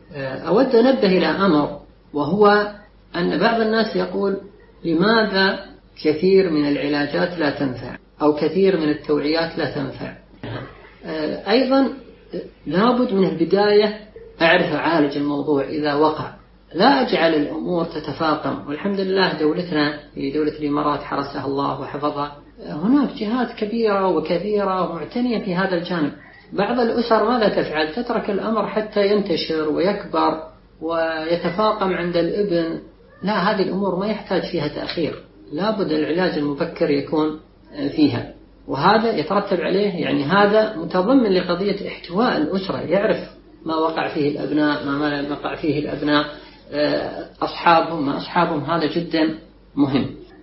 أود أن أنبه إلى أمر، وهو أن بعض الناس يقول لماذا كثير من العلاجات لا تنفع أو كثير من التوعيات لا تنفع. أيضا لابد من البداية أعرف أعالج الموضوع إذا وقع، لا أجعل الأمور تتفاقم. والحمد لله دولتنا في دولة الإمارات حرسها الله وحفظها، هناك جهات كبيرة وكثيرة ومعتنية في هذا الجانب. بعض الأسر ماذا تفعل؟ تترك الأمر حتى ينتشر ويكبر ويتفاقم عند الابن. لا، هذه الأمور ما يحتاج فيها تأخير، لابد العلاج المبكر يكون فيها، وهذا يترتب عليه يعني هذا متضمن لقضية احتواء الأسرة، يعرف ما وقع فيه الأبناء، ما وقع فيه الأبناء، أصحابهم ما أصحابهم، هذا جدا مهم.